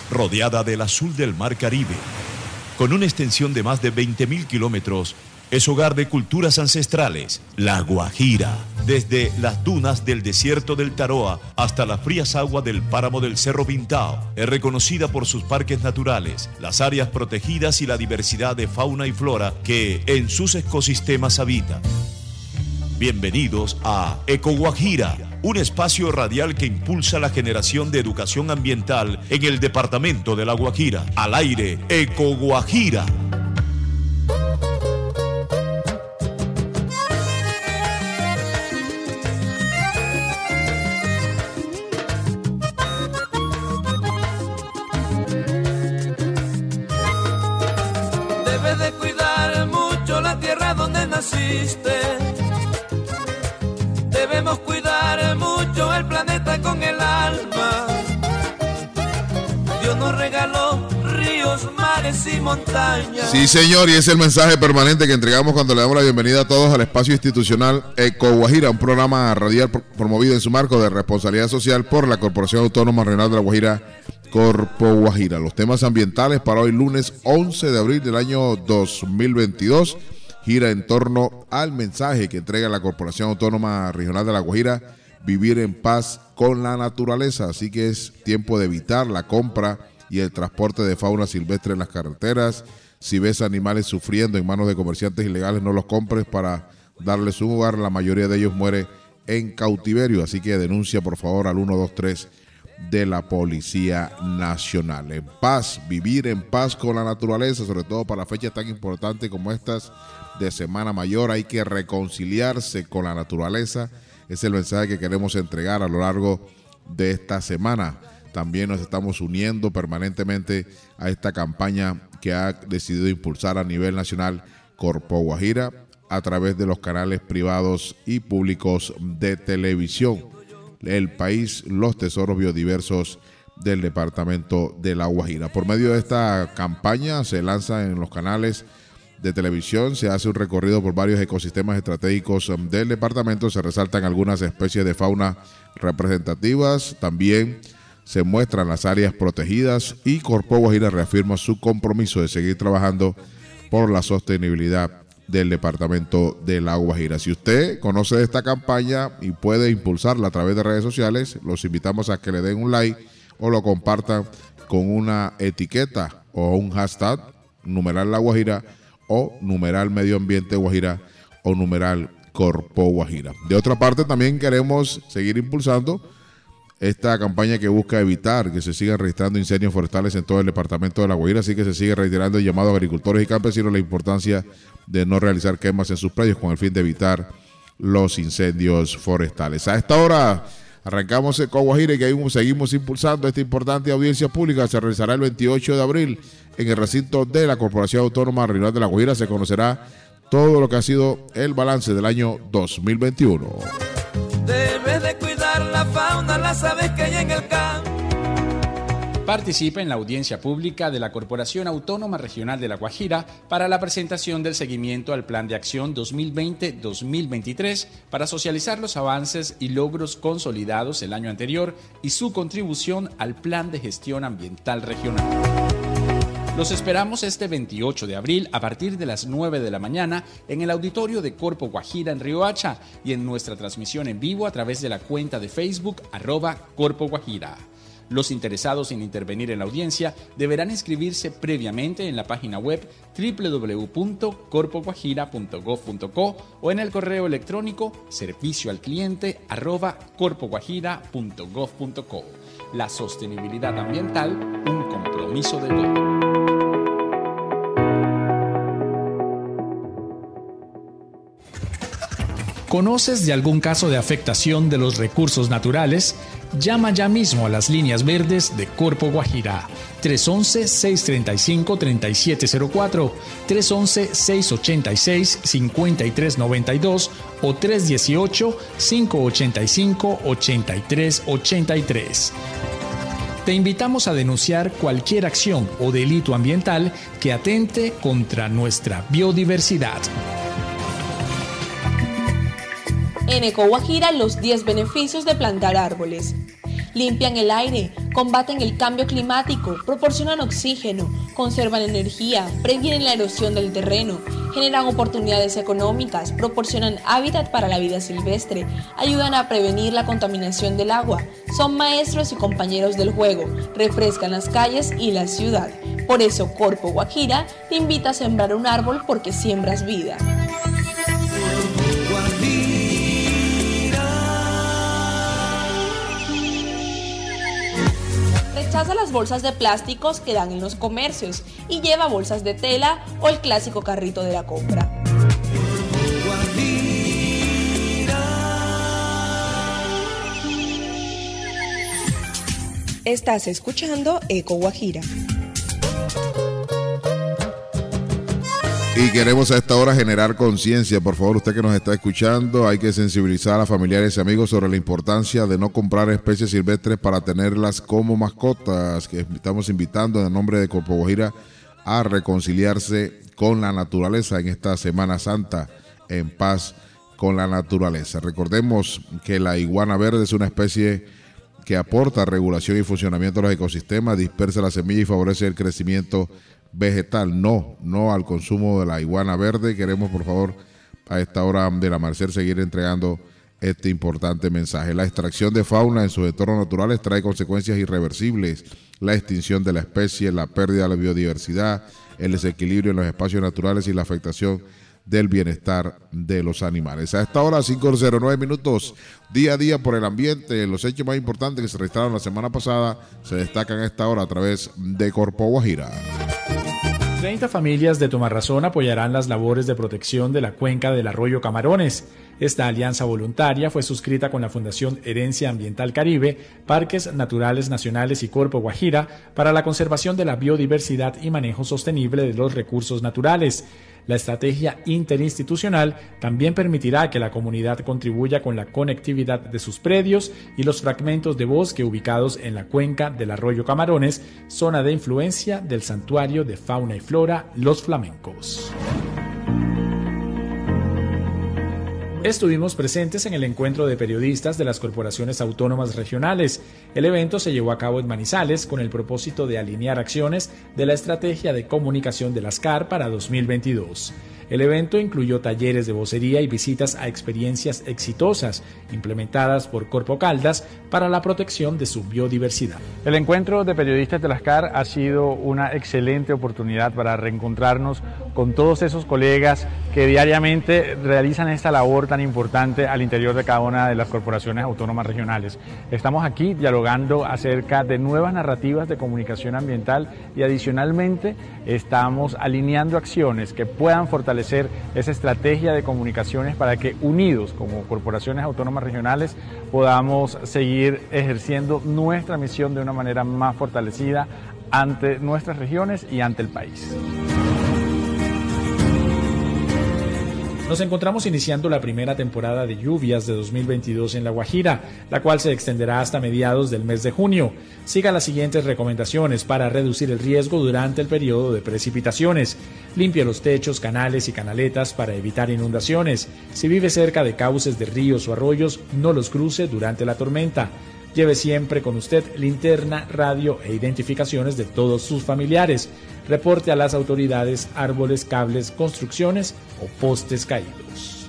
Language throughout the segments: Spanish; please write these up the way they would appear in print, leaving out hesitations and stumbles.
rodeada del azul del Mar Caribe. Con una extensión de más de 20.000 kilómetros, es hogar de culturas ancestrales, La Guajira. Desde las dunas del desierto del Taroa hasta las frías aguas del páramo del Cerro Pintao, es reconocida por sus parques naturales, las áreas protegidas y la diversidad de fauna y flora que en sus ecosistemas habitan. Bienvenidos a Eco Guajira, un espacio radial que impulsa la generación de educación ambiental en el departamento de La Guajira. Al aire, Eco Guajira. Debes de cuidar mucho la tierra donde naciste. Debemos cuidar mucho el planeta con el alma. Dios nos regaló ríos, mares y montañas. Sí, señor, y es el mensaje permanente que entregamos cuando le damos la bienvenida a todos al espacio institucional Eco Guajira, un programa radial promovido en su marco de responsabilidad social por la Corporación Autónoma Regional de La Guajira, Corpo Guajira. Los temas ambientales para hoy lunes 11 de abril del año 2022 gira en torno al mensaje que entrega la Corporación Autónoma Regional de La Guajira: vivir en paz con la naturaleza. Así que es tiempo de evitar la compra y el transporte de fauna silvestre en las carreteras. Si ves animales sufriendo en manos de comerciantes ilegales, no los compres para darles un hogar. La mayoría de ellos muere en cautiverio. Así que denuncia por favor al 123 de la Policía Nacional. En paz, vivir en paz con la naturaleza, sobre todo para fechas tan importantes como estas de Semana Mayor. Hay que reconciliarse con la naturaleza. Es el mensaje que queremos entregar a lo largo de esta semana. También nos estamos uniendo permanentemente a esta campaña que ha decidido impulsar a nivel nacional Corpo Guajira a través de los canales privados y públicos de televisión. El país, los tesoros biodiversos del departamento de La Guajira. Por medio de esta campaña se lanza en los canales de televisión, se hace un recorrido por varios ecosistemas estratégicos del departamento, se resaltan algunas especies de fauna representativas, también se muestran las áreas protegidas y Corpo Guajira reafirma su compromiso de seguir trabajando por la sostenibilidad del departamento de La Guajira. Si usted conoce de esta campaña y puede impulsarla a través de redes sociales, los invitamos a que le den un like o lo compartan con una etiqueta o un hashtag, numeral La Guajira o numeral Medio Ambiente Guajira o numeral Corpo Guajira. De otra parte, también queremos seguir impulsando esta campaña que busca evitar que se sigan registrando incendios forestales en todo el departamento de La Guajira, así que se sigue reiterando el llamado a agricultores y campesinos la importancia de no realizar quemas en sus predios con el fin de evitar los incendios forestales. A esta hora arrancamos Eco Guajira y que seguimos impulsando esta importante audiencia pública. Se realizará el 28 de abril en el recinto de la Corporación Autónoma Regional de La Guajira. Se conocerá todo lo que ha sido el balance del año 2021. Debes de cuidar la fauna, las aves que hay en el campo. Participa en la audiencia pública de la Corporación Autónoma Regional de La Guajira para la presentación del seguimiento al Plan de Acción 2020-2023 para socializar los avances y logros consolidados el año anterior y su contribución al Plan de Gestión Ambiental Regional. Los esperamos este 28 de abril a partir de las 9 de la mañana en el auditorio de Corpo Guajira en Riohacha y en nuestra transmisión en vivo a través de la cuenta de Facebook @Corpo Guajira. Los interesados en intervenir en la audiencia deberán inscribirse previamente en la página web www.corpoguajira.gov.co o en el correo electrónico servicioalcliente@corpoguajira.gov.co. La sostenibilidad ambiental, un compromiso de todos. ¿Conoces de algún caso de afectación de los recursos naturales? Llama ya mismo a las líneas verdes de Corpo Guajira. 311-635-3704, 311-686-5392 o 318-585-8383. Te invitamos a denunciar cualquier acción o delito ambiental que atente contra nuestra biodiversidad. En Eco Guajira, los 10 beneficios de plantar árboles. Limpian el aire, combaten el cambio climático, proporcionan oxígeno, conservan energía, previenen la erosión del terreno, generan oportunidades económicas, proporcionan hábitat para la vida silvestre, ayudan a prevenir la contaminación del agua, son maestros y compañeros del juego, refrescan las calles y la ciudad. Por eso Corpo Guajira te invita a sembrar un árbol porque siembras vida. Rechaza las bolsas de plásticos que dan en los comercios y lleva bolsas de tela o el clásico carrito de la compra. Estás escuchando Eco Guajira. Y queremos a esta hora generar conciencia. Por favor, usted que nos está escuchando, hay que sensibilizar a familiares y amigos sobre la importancia de no comprar especies silvestres para tenerlas como mascotas, que estamos invitando en el nombre de Corpo Guajira a reconciliarse con la naturaleza en esta Semana Santa, en paz con la naturaleza. Recordemos que la iguana verde es una especie que aporta regulación y funcionamiento a los ecosistemas, dispersa la semilla y favorece el crecimiento vegetal. No al consumo de la iguana verde. Queremos, por favor, a esta hora del amanecer seguir entregando este importante mensaje. La extracción de fauna en sus entornos naturales trae consecuencias irreversibles: la extinción de la especie, la pérdida de la biodiversidad, el desequilibrio en los espacios naturales y la afectación del bienestar de los animales. A esta hora, 5:09 minutos, día a día por el ambiente. Los hechos más importantes que se registraron la semana pasada se destacan a esta hora a través de Corpo Guajira. 30 familias de Tomarrazón apoyarán las labores de protección de la cuenca del arroyo Camarones. Esta alianza voluntaria fue suscrita con la Fundación Herencia Ambiental Caribe, Parques Naturales Nacionales y Corpo Guajira para la conservación de la biodiversidad y manejo sostenible de los recursos naturales. La estrategia interinstitucional también permitirá que la comunidad contribuya con la conectividad de sus predios y los fragmentos de bosque ubicados en la cuenca del arroyo Camarones, zona de influencia del Santuario de Fauna y Flora Los Flamencos. Estuvimos presentes en el encuentro de periodistas de las corporaciones autónomas regionales. El evento se llevó a cabo en Manizales con el propósito de alinear acciones de la estrategia de comunicación de las CAR para 2022. El evento incluyó talleres de vocería y visitas a experiencias exitosas implementadas por Corpo Caldas para la protección de su biodiversidad. El encuentro de periodistas de las CAR ha sido una excelente oportunidad para reencontrarnos con todos esos colegas que diariamente realizan esta labor tan importante al interior de cada una de las corporaciones autónomas regionales. Estamos aquí dialogando acerca de nuevas narrativas de comunicación ambiental y adicionalmente estamos alineando acciones que puedan fortalecer esa estrategia de comunicaciones para que unidos como corporaciones autónomas regionales podamos seguir ejerciendo nuestra misión de una manera más fortalecida ante nuestras regiones y ante el país. Nos encontramos iniciando la primera temporada de lluvias de 2022 en La Guajira, la cual se extenderá hasta mediados del mes de junio. Siga las siguientes recomendaciones para reducir el riesgo durante el periodo de precipitaciones. Limpie los techos, canales y canaletas para evitar inundaciones. Si vive cerca de cauces de ríos o arroyos, no los cruce durante la tormenta. Lleve siempre con usted linterna, radio e identificaciones de todos sus familiares. Reporte a las autoridades árboles, cables, construcciones o postes caídos.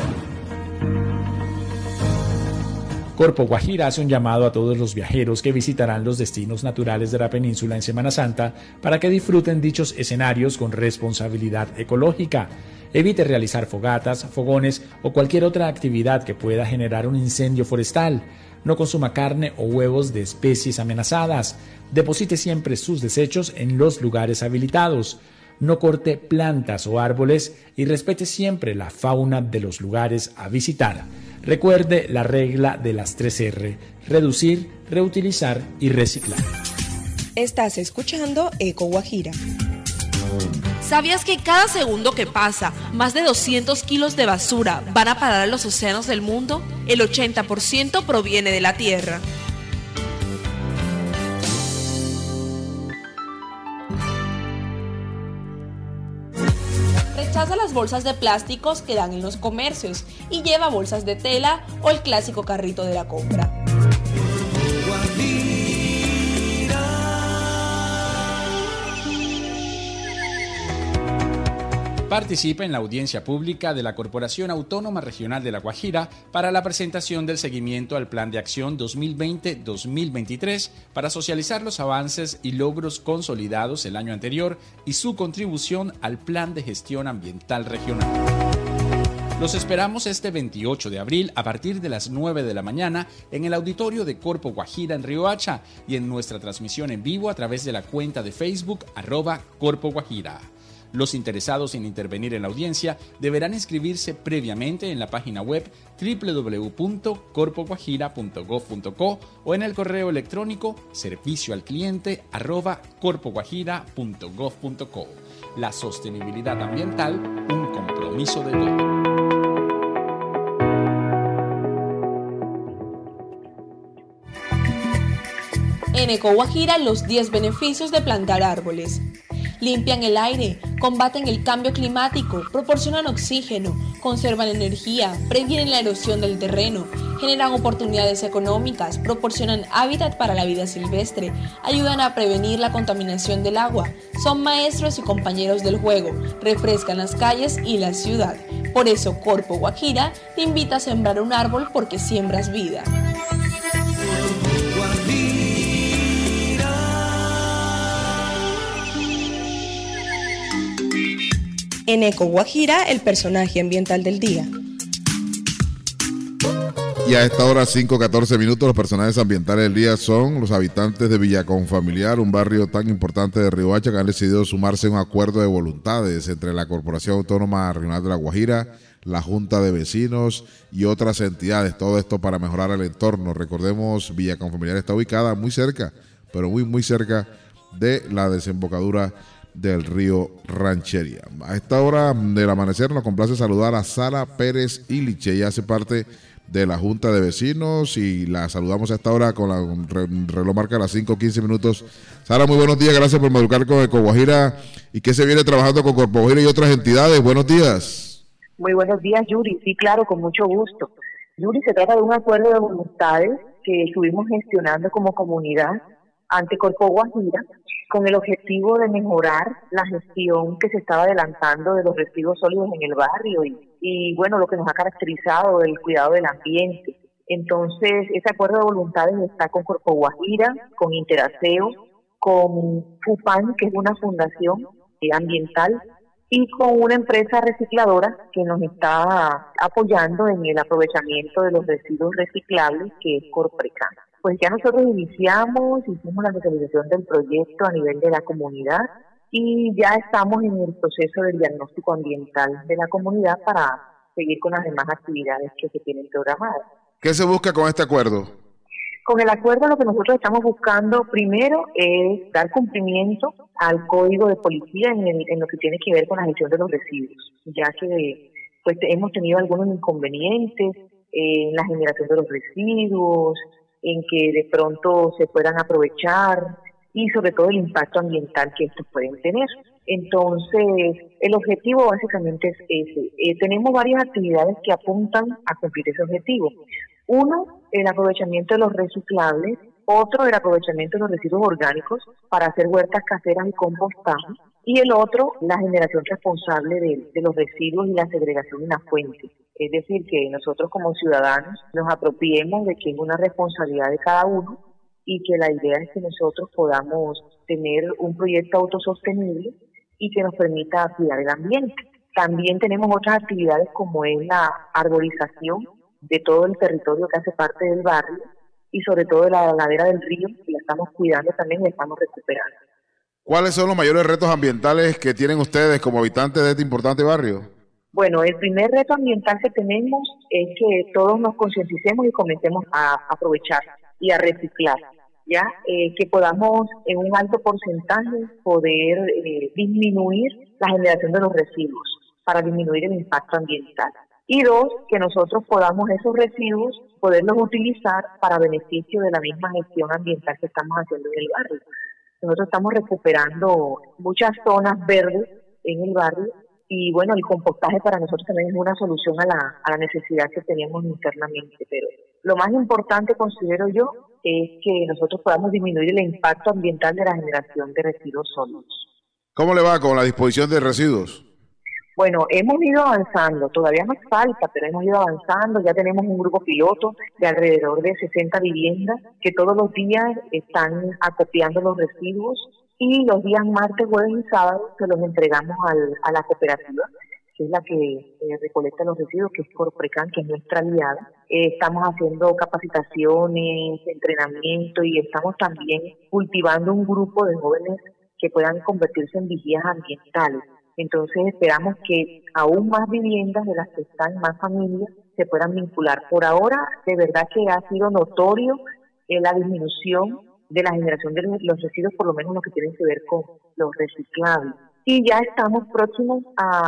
Corpo Guajira hace un llamado a todos los viajeros que visitarán los destinos naturales de la península en Semana Santa para que disfruten dichos escenarios con responsabilidad ecológica. Evite realizar fogatas, fogones o cualquier otra actividad que pueda generar un incendio forestal. No consuma carne o huevos de especies amenazadas. Deposite siempre sus desechos en los lugares habilitados. No corte plantas o árboles y respete siempre la fauna de los lugares a visitar. Recuerde la regla de las 3R: reducir, reutilizar y reciclar. Estás escuchando Eco Guajira. ¿Sabías que cada segundo que pasa, más de 200 kilos de basura van a parar a los océanos del mundo? El 80% proviene de la Tierra. Rechaza las bolsas de plásticos que dan en los comercios y lleva bolsas de tela o el clásico carrito de la compra. Participa en la audiencia pública de la Corporación Autónoma Regional de La Guajira para la presentación del seguimiento al Plan de Acción 2020-2023 para socializar los avances y logros consolidados el año anterior y su contribución al Plan de Gestión Ambiental Regional. Los esperamos este 28 de abril a partir de las 9 de la mañana en el auditorio de Corpo Guajira en Riohacha y en nuestra transmisión en vivo a través de la cuenta de Facebook @Corpo Guajira. Los interesados en intervenir en la audiencia deberán inscribirse previamente en la página web www.corpoguajira.gov.co o en el correo electrónico servicioalcliente@corpoguajira.gov.co. La sostenibilidad ambiental, un compromiso de todos. En EcoGuajira, los 10 beneficios de plantar árboles. Limpian el aire, combaten el cambio climático, proporcionan oxígeno, conservan energía, previenen la erosión del terreno, generan oportunidades económicas, proporcionan hábitat para la vida silvestre, ayudan a prevenir la contaminación del agua, son maestros y compañeros del juego, refrescan las calles y la ciudad. Por eso Corpo Guajira te invita a sembrar un árbol porque siembras vida. En EcoGuajira, el personaje ambiental del día. Y a esta hora, 5:14 minutos, los personajes ambientales del día son los habitantes de Villaconfamiliar, un barrio tan importante de Riohacha, que han decidido sumarse a un acuerdo de voluntades entre la Corporación Autónoma Regional de La Guajira, la Junta de Vecinos y otras entidades. Todo esto para mejorar el entorno. Recordemos, Villaconfamiliar está ubicada muy cerca, pero muy cerca de la desembocadura del río Ranchería. A esta hora del amanecer nos complace saludar a Sara Pérez Iliche. Ella hace parte de la Junta de Vecinos y la saludamos a esta hora con la reloj marca las 5:15 minutos. Sara, muy buenos días, gracias por madrugar con EcoGuajira. ¿Y qué se viene trabajando con Corpo Guajira y otras entidades? Buenos días. Muy buenos días, Yuri. Sí, claro, con mucho gusto. Yuri, se trata de un acuerdo de voluntades que estuvimos gestionando como comunidad ante Corpo Guajira, con el objetivo de mejorar la gestión que se estaba adelantando de los residuos sólidos en el barrio y bueno, lo que nos ha caracterizado el cuidado del ambiente. Entonces, ese acuerdo de voluntades está con Corpo Guajira, con Interaseo, con FUPAN, que es una fundación ambiental, y con una empresa recicladora que nos está apoyando en el aprovechamiento de los residuos reciclables, que es Corprecan. Pues ya nosotros hicimos la socialización del proyecto a nivel de la comunidad y ya estamos en el proceso del diagnóstico ambiental de la comunidad para seguir con las demás actividades que se tienen programadas. ¿Qué se busca con este acuerdo? Con el acuerdo lo que nosotros estamos buscando primero es dar cumplimiento al código de policía en lo que tiene que ver con la gestión de los residuos, ya que pues hemos tenido algunos inconvenientes en la generación de los residuos, en que de pronto se puedan aprovechar y sobre todo el impacto ambiental que estos pueden tener. Entonces, el objetivo básicamente es ese. Tenemos varias actividades que apuntan a cumplir ese objetivo. Uno, el aprovechamiento de los reciclables. Otro, el aprovechamiento de los residuos orgánicos para hacer huertas caseras y compostaje. Y el otro, la generación responsable de los residuos y la segregación en la fuente. Es decir, que nosotros como ciudadanos nos apropiemos de que es una responsabilidad de cada uno y que la idea es que nosotros podamos tener un proyecto autosostenible y que nos permita cuidar el ambiente. También tenemos otras actividades como es la arborización de todo el territorio que hace parte del barrio y sobre todo de la ladera del río, que la estamos cuidando también y la estamos recuperando. ¿Cuáles son los mayores retos ambientales que tienen ustedes como habitantes de este importante barrio? Bueno, el primer reto ambiental que tenemos es que todos nos concienticemos y comencemos a aprovechar y a reciclar, ya que podamos en un alto porcentaje poder disminuir la generación de los residuos para disminuir el impacto ambiental. Y dos, que nosotros podamos esos residuos poderlos utilizar para beneficio de la misma gestión ambiental que estamos haciendo en el barrio. Nosotros estamos recuperando muchas zonas verdes en el barrio y bueno, el compostaje para nosotros también es una solución a la necesidad que teníamos internamente, pero lo más importante, considero yo, es que nosotros podamos disminuir el impacto ambiental de la generación de residuos sólidos. ¿Cómo le va con la disposición de residuos? Bueno, hemos ido avanzando, todavía nos falta, pero hemos ido avanzando, ya tenemos un grupo piloto de alrededor de 60 viviendas que todos los días están acopiando los residuos y los días martes, jueves y sábados se los entregamos a la cooperativa, que es la que recolecta los residuos, que es Corprecan, que es nuestra aliada. Estamos haciendo capacitaciones, entrenamiento y estamos también cultivando un grupo de jóvenes que puedan convertirse en vigías ambientales. Entonces esperamos que aún más viviendas de las que están, más familias, se puedan vincular. Por ahora, de verdad que ha sido notorio la disminución de la generación de los residuos, por lo menos lo que tiene que ver con los reciclables. Y ya estamos próximos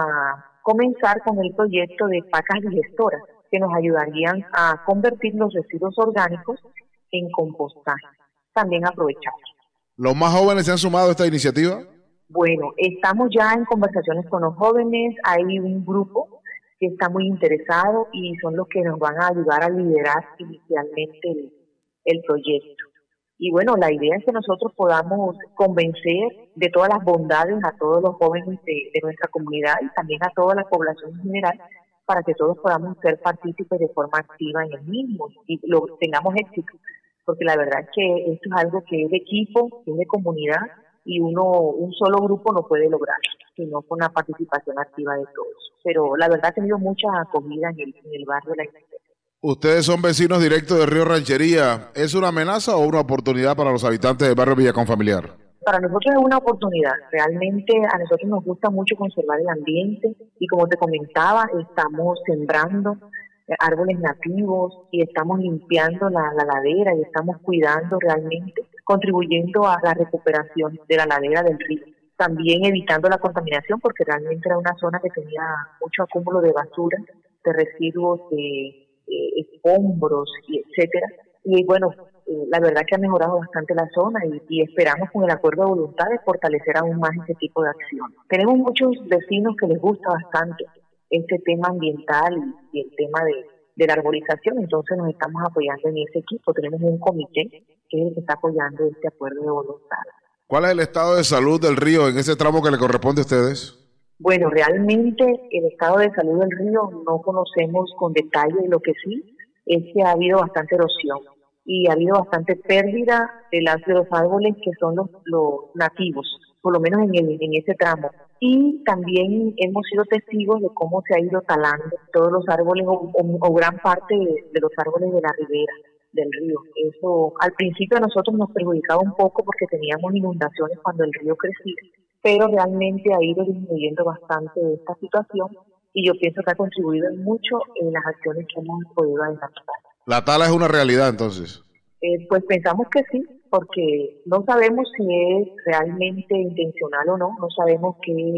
a comenzar con el proyecto de pacas digestoras, que nos ayudarían a convertir los residuos orgánicos en compostaje, también aprovechados. ¿Los más jóvenes se han sumado a esta iniciativa? Bueno, estamos ya en conversaciones con los jóvenes, hay un grupo que está muy interesado y son los que nos van a ayudar a liderar inicialmente el proyecto. Y bueno, la idea es que nosotros podamos convencer de todas las bondades a todos los jóvenes de nuestra comunidad y también a toda la población en general, para que todos podamos ser partícipes de forma activa en el mismo y tengamos éxito. Porque la verdad es que esto es algo que es de equipo, que es de comunidad, y un solo grupo no puede lograr, sino con la participación activa de todos. Pero la verdad ha tenido mucha acogida en el barrio de la Iglesia. Ustedes son vecinos directos de Río Ranchería. ¿Es una amenaza o una oportunidad para los habitantes del barrio Villaconfamiliar? Para nosotros es una oportunidad. Realmente a nosotros nos gusta mucho conservar el ambiente y como te comentaba, estamos sembrando árboles nativos y estamos limpiando la ladera y estamos cuidando realmente, contribuyendo a la recuperación de la ladera del río. También evitando la contaminación porque realmente era una zona que tenía mucho acúmulo de basura, de residuos, de escombros y etcétera. Y bueno, la verdad que ha mejorado bastante la zona y esperamos con el acuerdo de voluntades fortalecer aún más ese tipo de acción. Tenemos muchos vecinos que les gusta bastante este tema ambiental y el tema de la arborización, entonces nos estamos apoyando en ese equipo. Tenemos un comité que es el que está apoyando este acuerdo de voluntades. ¿Cuál es el estado de salud del río en ese tramo que le corresponde a ustedes? Bueno, realmente el estado de salud del río no conocemos con detalle. Lo que sí es que ha habido bastante erosión y ha habido bastante pérdida de los árboles que son los nativos, por lo menos en ese tramo. Y también hemos sido testigos de cómo se ha ido talando todos los árboles o gran parte de los árboles de la ribera del río. Eso al principio a nosotros nos perjudicaba un poco porque teníamos inundaciones cuando el río crecía, pero realmente ha ido disminuyendo bastante esta situación y yo pienso que ha contribuido mucho en las acciones que hemos podido adelantar. ¿La tala es una realidad entonces? Pues pensamos que sí, porque no sabemos si es realmente intencional o no sabemos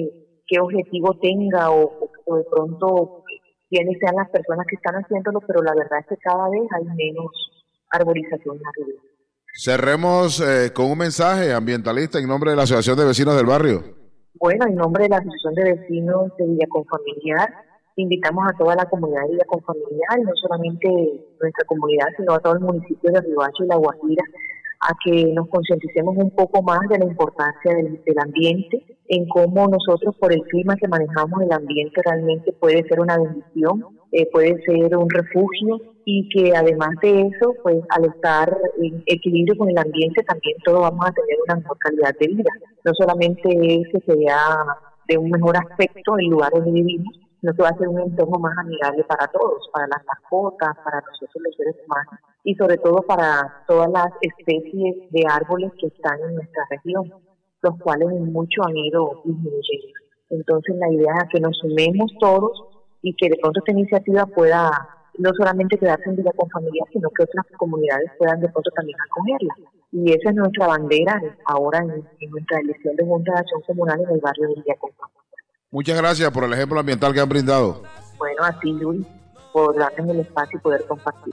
qué objetivo tenga o de pronto quiénes sean las personas que están haciéndolo, pero la verdad es que cada vez hay menos arborización en la ribera. Cerremos con un mensaje ambientalista en nombre de la Asociación de Vecinos del Barrio. Bueno, en nombre de la Asociación de Vecinos de Villaconfamiliar, invitamos a toda la comunidad de Villaconfamiliar, y no solamente nuestra comunidad, sino a todo el municipio de Riohacha y La Guajira, a que nos concienticemos un poco más de la importancia del ambiente, en cómo nosotros por el clima que manejamos el ambiente realmente puede ser una bendición, puede ser un refugio y que además de eso, pues al estar en equilibrio con el ambiente también todos vamos a tener una mejor calidad de vida. No solamente es que se vea de un mejor aspecto el lugar donde vivimos, sino que va a ser un entorno más amigable para todos, para las mascotas, para nosotros los seres humanos y sobre todo para todas las especies de árboles que están en nuestra región, los cuales en mucho han ido disminuyendo. Entonces la idea es que nos sumemos todos y que de pronto esta iniciativa pueda no solamente quedarse en Villaconfamiliar, sino que otras comunidades puedan de pronto también acogerla. Y esa es nuestra bandera ahora en nuestra elección de Junta de Acción Comunal en el barrio de Villaconfamiliar. Muchas gracias por el ejemplo ambiental que han brindado. Bueno, a ti, Luis, por darnos el espacio y poder compartir.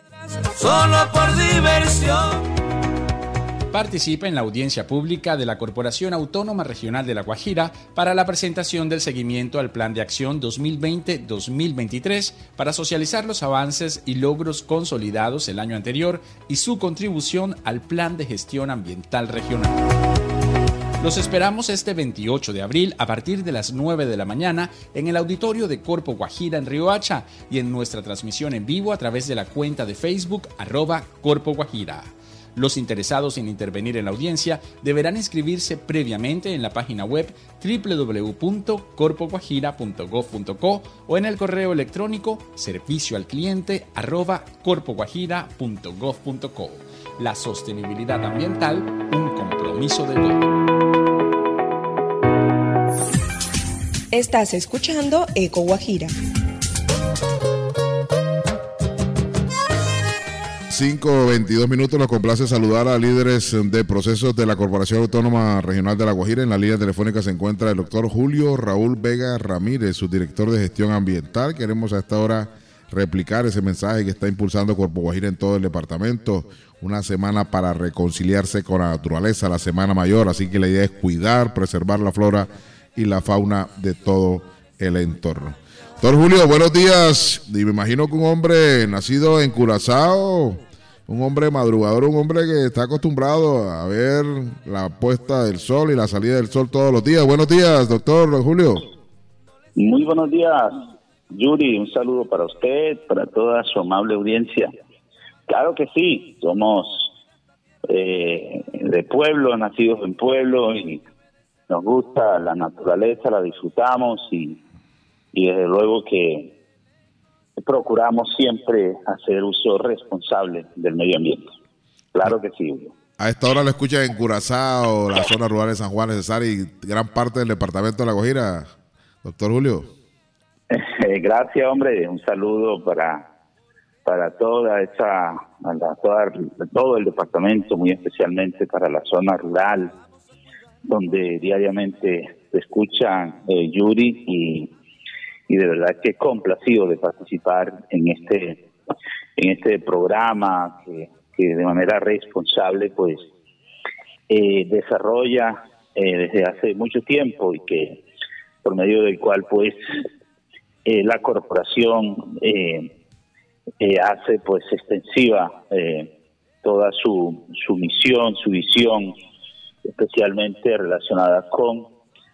Solo por diversión. Participa en la audiencia pública de la Corporación Autónoma Regional de La Guajira para la presentación del seguimiento al Plan de Acción 2020-2023 para socializar los avances y logros consolidados el año anterior y su contribución al Plan de Gestión Ambiental Regional. Los esperamos este 28 de abril a partir de las 9 de la mañana en el auditorio de Corpo Guajira en Riohacha y en nuestra transmisión en vivo a través de la cuenta de Facebook @Corpo Guajira. Los interesados en intervenir en la audiencia deberán inscribirse previamente en la página web www.corpoguajira.gov.co o en el correo electrónico servicioalcliente@corpoguajira.gov.co. La sostenibilidad ambiental, un compromiso de todos. Estás escuchando Eco Guajira. 5:22 minutos. Nos complace saludar a líderes de procesos de la Corporación Autónoma Regional de La Guajira. En la línea telefónica se encuentra el doctor Julio Raúl Vega Ramírez, subdirector de Gestión Ambiental. Queremos a esta hora replicar ese mensaje que está impulsando Corpo Guajira en todo el departamento. Una semana para reconciliarse con la naturaleza, la Semana Mayor. Así que la idea es cuidar, preservar la flora y la fauna de todo el entorno. Doctor Julio, buenos días. Y me imagino que un hombre nacido en Curazao, un hombre madrugador, un hombre que está acostumbrado a ver la puesta del sol y la salida del sol todos los días. Buenos días, doctor Julio. Muy buenos días, Yuri. Un saludo para usted, para toda su amable audiencia. Claro que sí, somos de pueblo, nacidos en pueblo y nos gusta la naturaleza, la disfrutamos y desde luego que procuramos siempre hacer uso responsable del medio ambiente. Claro que sí, Julio. A esta hora lo escuchan en Curazao, la zona rural de San Juan de Cesar y gran parte del departamento de La Guajira, doctor Julio. Gracias, hombre. Un saludo para todo el departamento, muy especialmente para la zona rural, donde diariamente se escuchan Yuri y de verdad que complacido de participar en este programa que de manera responsable pues desarrolla desde hace mucho tiempo y que por medio del cual pues la corporación hace pues extensiva toda su misión, su visión, especialmente relacionada con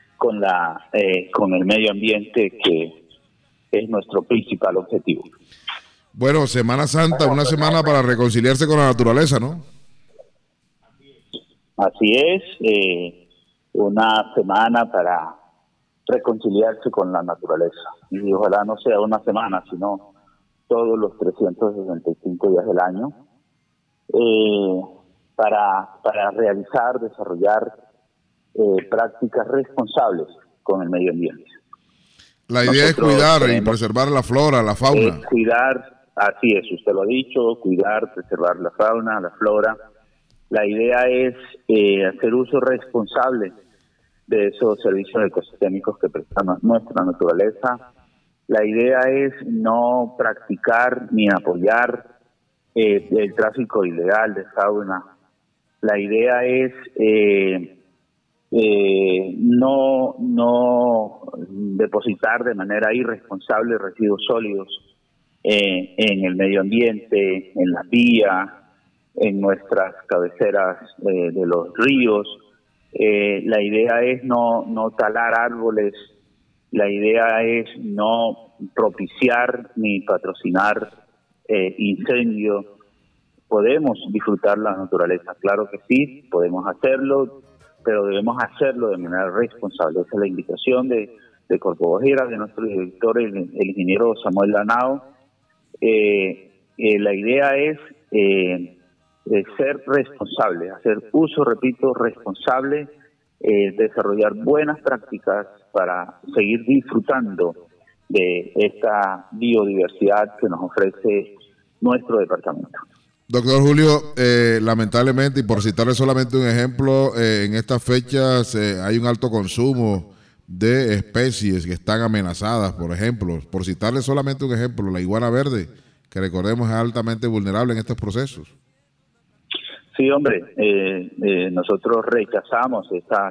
el medio ambiente, que es nuestro principal objetivo. Bueno, Semana Santa, una semana para reconciliarse con la naturaleza, ¿no? Así es, una semana para reconciliarse con la naturaleza. Y ojalá no sea una semana, sino todos los 365 días del año, para realizar, desarrollar prácticas responsables con el medio ambiente. La idea es cuidar y preservar la flora, la fauna. Cuidar, así es, usted lo ha dicho, cuidar, preservar la fauna, la flora. La idea es hacer uso responsable de esos servicios ecosistémicos que presta nuestra naturaleza. La idea es no practicar ni apoyar el tráfico ilegal de fauna. La idea es no depositar de manera irresponsable residuos sólidos en el medio ambiente, en las vías, en nuestras cabeceras de los ríos. La idea es no talar árboles. La idea es no propiciar ni patrocinar incendios. Podemos disfrutar la naturaleza, claro que sí, podemos hacerlo, pero debemos hacerlo de manera responsable. Esa es la invitación de Corpo Guajira, de nuestro director, el ingeniero Samuel Lanao. La idea es ser responsable, hacer uso, repito, responsable, desarrollar buenas prácticas para seguir disfrutando de esta biodiversidad que nos ofrece nuestro departamento. Doctor Julio, lamentablemente, y por citarle solamente un ejemplo, en estas fechas hay un alto consumo de especies que están amenazadas, por ejemplo. Por citarle solamente un ejemplo, la iguana verde, que recordemos es altamente vulnerable en estos procesos. Sí, hombre, nosotros rechazamos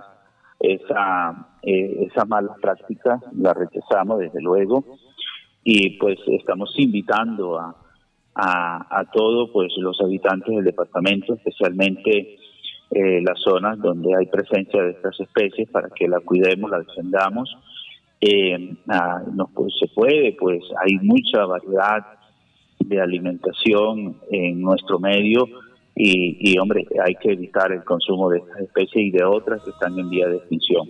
esas malas prácticas, las rechazamos desde luego, y pues estamos invitando a todos pues los habitantes del departamento, especialmente las zonas donde hay presencia de estas especies para que la cuidemos, la defendamos. Pues se puede, pues hay mucha variedad de alimentación en nuestro medio y hombre, hay que evitar el consumo de estas especies y de otras que están en vía de extinción.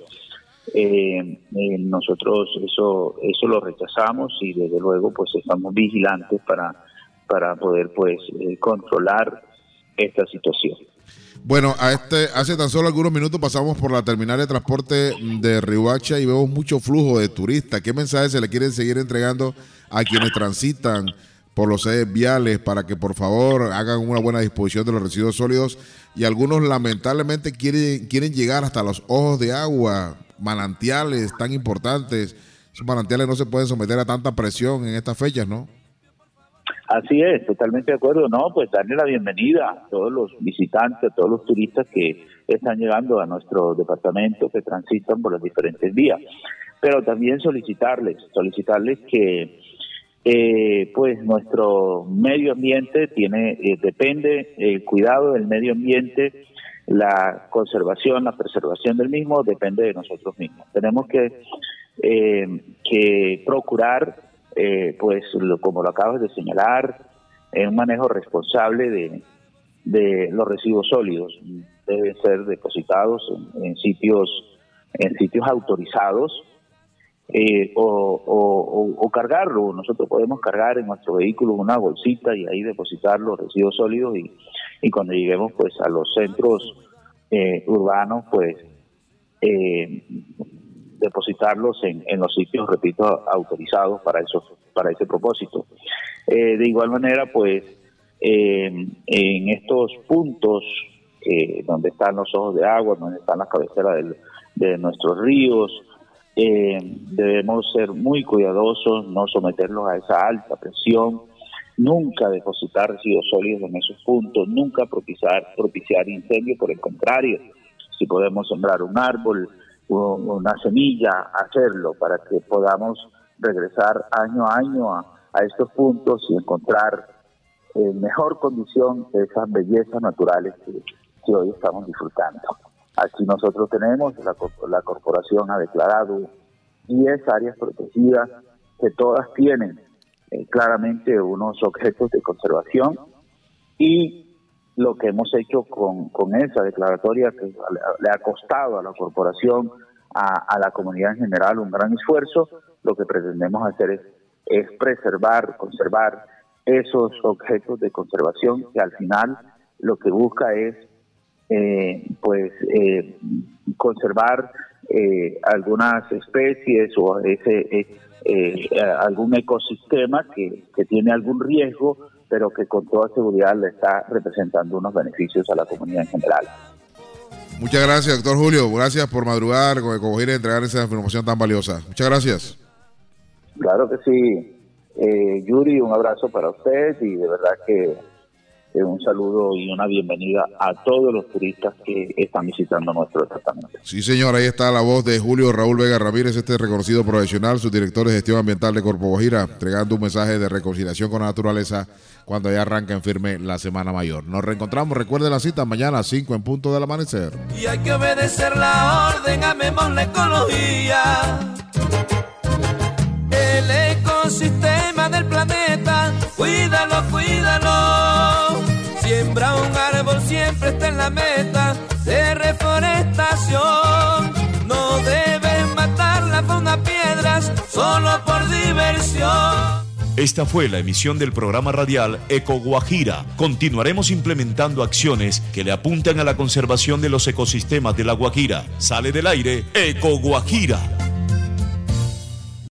Nosotros eso lo rechazamos y desde luego pues estamos vigilantes para poder pues controlar esta situación. Bueno, hace tan solo algunos minutos pasamos por la terminal de transporte de Riohacha y vemos mucho flujo de turistas. ¿Qué mensaje se le quieren seguir entregando a quienes transitan por los ejes viales para que por favor hagan una buena disposición de los residuos sólidos? Y algunos lamentablemente quieren llegar hasta los ojos de agua, manantiales tan importantes. Esos manantiales no se pueden someter a tanta presión en estas fechas, ¿no? Así es, totalmente de acuerdo. No, pues darle la bienvenida a todos los visitantes, a todos los turistas que están llegando a nuestro departamento, que transitan por las diferentes vías. Pero también solicitarles que pues nuestro medio ambiente depende el cuidado del medio ambiente, la conservación, la preservación del mismo depende de nosotros mismos. Tenemos que procurar pues como lo acabas de señalar, un manejo responsable de los residuos sólidos. Deben ser depositados en sitios autorizados o cargarlo. Nosotros podemos cargar en nuestro vehículo una bolsita y ahí depositar los residuos sólidos y cuando lleguemos pues a los centros urbanos pues depositarlos en los sitios, repito, autorizados para ese propósito. De igual manera, pues, en estos puntos donde están los ojos de agua, donde están las cabeceras de nuestros ríos, debemos ser muy cuidadosos, no someterlos a esa alta presión, nunca depositar residuos sólidos en esos puntos, nunca propiciar incendios. Por el contrario, si podemos sembrar un árbol, una semilla, hacerlo para que podamos regresar año a año a estos puntos y encontrar en mejor condición esas bellezas naturales que hoy estamos disfrutando. Aquí nosotros tenemos, la corporación ha declarado 10 áreas protegidas que todas tienen claramente unos objetos de conservación y lo que hemos hecho con esa declaratoria que le ha costado a la corporación, a la comunidad en general un gran esfuerzo, lo que pretendemos hacer es conservar esos objetos de conservación que al final lo que busca es conservar algunas especies o algún ecosistema que tiene algún riesgo, pero que con toda seguridad le está representando unos beneficios a la comunidad en general. Muchas gracias, doctor Julio. Gracias por madrugar con Ecovajira y entregar esa información tan valiosa. Muchas gracias. Claro que sí. Yuri, un abrazo para usted y de verdad que un saludo y una bienvenida a todos los turistas que están visitando nuestro departamento. Sí, señor, ahí está la voz de Julio Raúl Vega Ramírez, este reconocido profesional, subdirector de gestión ambiental de Corpo Guajira, entregando un mensaje de reconciliación con la naturaleza cuando ya arranca en firme la Semana Mayor. Nos reencontramos, recuerden la cita mañana a 5 en punto del amanecer. Y hay que obedecer la orden, amemos la ecología. El ecosistema del planeta, cuídalo, cuídalo. Siembra un árbol, siempre está en la meta de reforestación. No debes matar la fauna, piedras, solo por diversión. Esta fue la emisión del programa radial Eco Guajira. Continuaremos implementando acciones que le apuntan a la conservación de los ecosistemas de La Guajira. Sale del aire Eco Guajira.